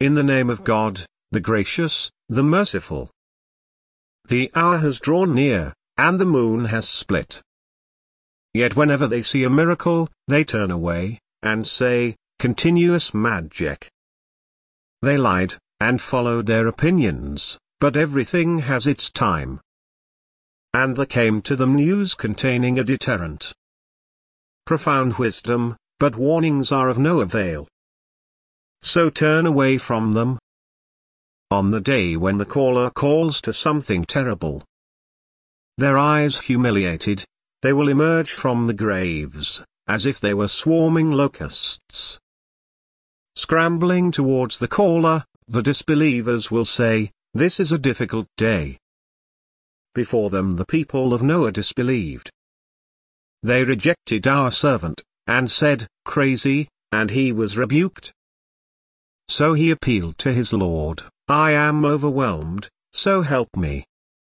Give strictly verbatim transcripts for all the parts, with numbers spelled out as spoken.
in the name of God, the gracious, the merciful. The hour has drawn near, and the moon has split. Yet whenever they see a miracle, they turn away, and say, continuous magic. They lied, and followed their opinions, but everything has its time. And there came to them news containing a deterrent. Profound wisdom, but warnings are of no avail. So turn away from them. On the day when the caller calls to something terrible, their eyes humiliated, they will emerge from the graves, as if they were swarming locusts. Scrambling towards the caller, the disbelievers will say, "This is a difficult day." Before them the people of Noah disbelieved. They rejected our servant, and said, "Crazy," and he was rebuked. So he appealed to his Lord, "I am overwhelmed, so help me."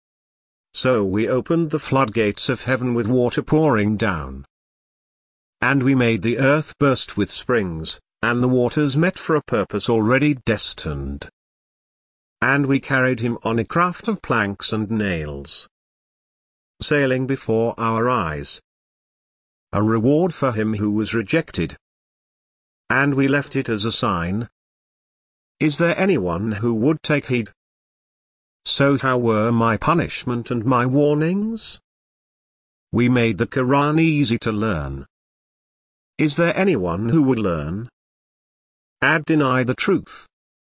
So we opened the floodgates of heaven with water pouring down. And we made the earth burst with springs, and the waters met for a purpose already destined. And we carried him on a craft of planks and nails, sailing before our eyes. A reward for him who was rejected. And we left it as a sign. Is there anyone who would take heed? So how were my punishment and my warnings? We made the Quran easy to learn. Is there anyone who would learn? And deny the truth.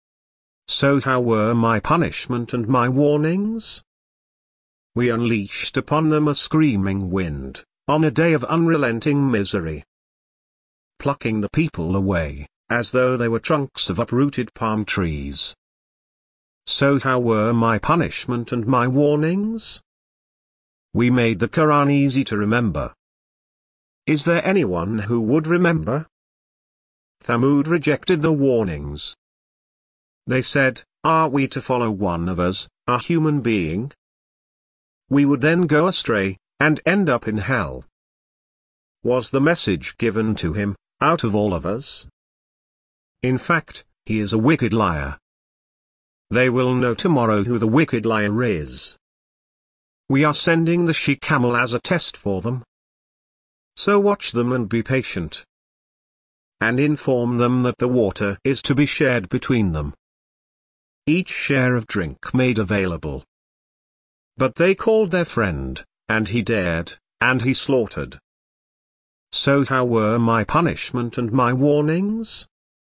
So how were my punishment and my warnings? We unleashed upon them a screaming wind, on a day of unrelenting misery, plucking the people away, as though they were trunks of uprooted palm trees. So how were my punishment and my warnings? We made the Quran easy to remember. Is there anyone who would remember? Thamud rejected the warnings. They said, "Are we to follow one of us, a human being? We would then go astray, and end up in hell. Was the message given to him, out of all of us? In fact, he is a wicked liar." They will know tomorrow who the wicked liar is. We are sending the she-camel as a test for them. So watch them and be patient. And inform them that the water is to be shared between them. Each share of drink made available. But they called their friend, and he dared, and he slaughtered. So how were my punishment and my warnings?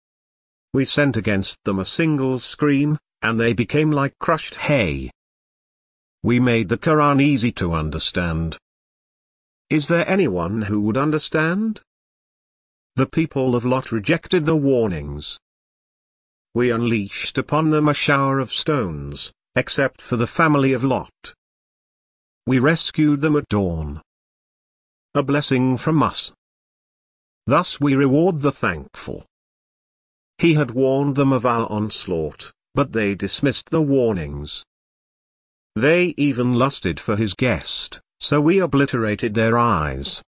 We sent against them a single scream, and they became like crushed hay. We made the Quran easy to understand. Is there anyone who would understand? The people of Lot rejected the warnings. We unleashed upon them a shower of stones, except for the family of Lot. We rescued them at dawn. A blessing from us. Thus we reward the thankful. He had warned them of our onslaught, but they dismissed the warnings. They even lusted for his guest, so we obliterated their eyes.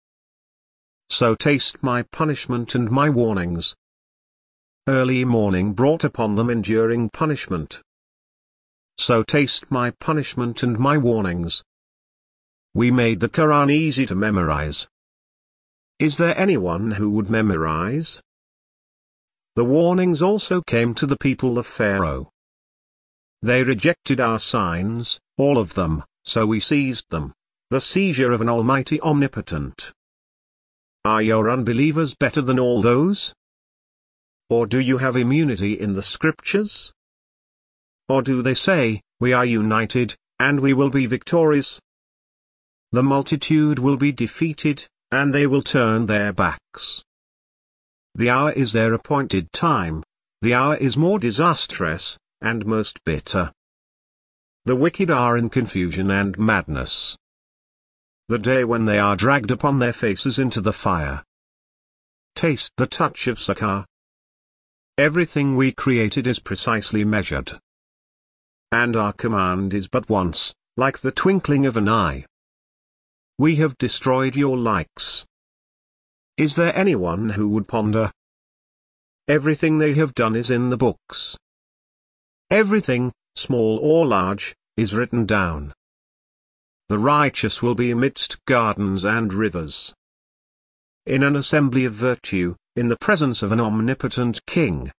So taste my punishment and my warnings. Early morning brought upon them enduring punishment. So taste my punishment and my warnings. We made the Quran easy to memorize. Is there anyone who would memorize? The warnings also came to the people of Pharaoh. They rejected our signs, all of them, so we seized them, the seizure of an almighty omnipotent. Are your unbelievers better than all those? Or do you have immunity in the scriptures? Or do they say, "We are united, and we will be victorious"? The multitude will be defeated, and they will turn their backs. The hour is their appointed time, the hour is more disastrous, and most bitter. The wicked are in confusion and madness. The day when they are dragged upon their faces into the fire. Taste the touch of Sakar. Everything we created is precisely measured. And our command is but once, like the twinkling of an eye. We have destroyed your likes. Is there anyone who would ponder? Everything they have done is in the books. Everything, small or large, is written down. The righteous will be amidst gardens and rivers. In an assembly of virtue, in the presence of an omnipotent king,